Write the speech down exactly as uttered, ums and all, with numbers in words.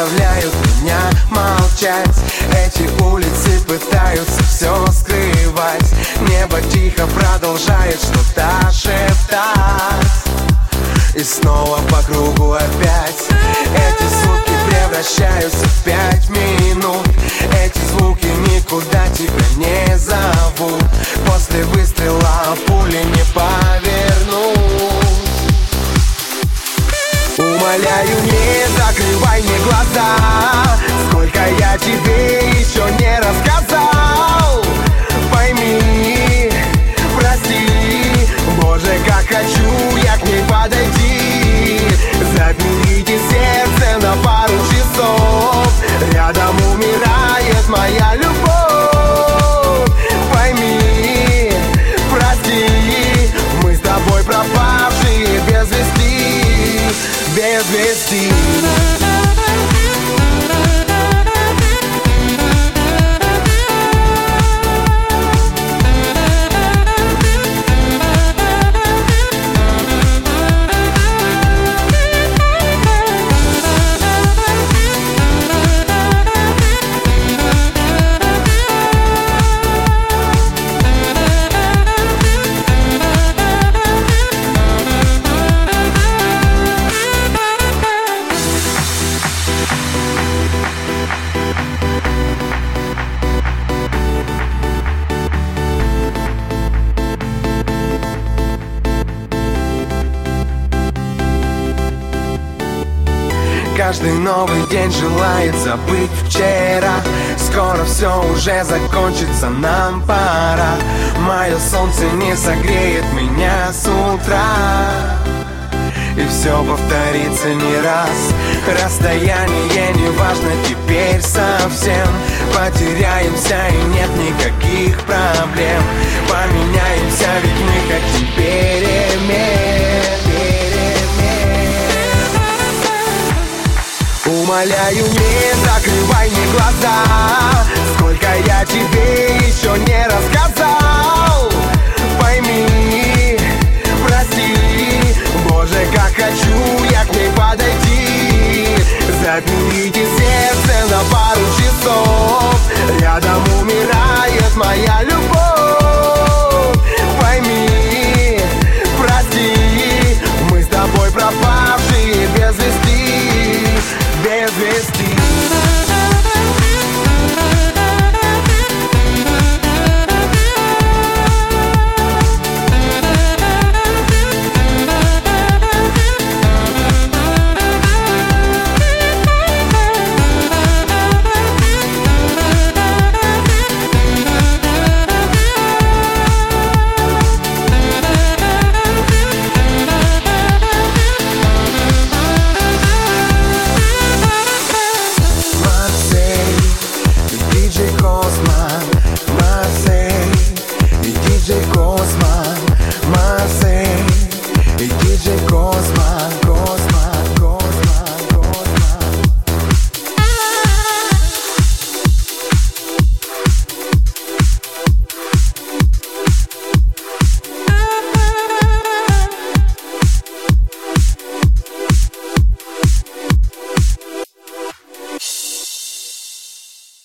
заставляют меня молчать. Эти улицы пытаются все скрывать. Небо тихо продолжает что-то шептать. И снова по кругу опять. Эти сутки превращаются в пять минут. Эти звуки никуда тебя не зовут. После выстрела пули не повернут. Умоляю, не закрывай мне глаза. Сколько я тебе еще не рассказал. Пойми, прости, Боже, как хочу я к ней подойти. Заперите сердце на пару часов. Рядом умирает моя любовь. Пойми, прости, мы с тобой пропавшие без вести, без вести. Каждый новый день желает забыть вчера. Скоро все уже закончится, нам пора. Мое солнце не согреет меня с утра. И все повторится не раз. Расстояние не важно теперь совсем. Потеряемся и нет никаких проблем. Поменяемся, ведь мы хотим перемен. Умоляю, не закрывай мне глаза. Сколько я тебе еще не рассказал. Пойми, прости, Боже, как хочу я к ней подойти. Заперите сердце на пару часов. Рядом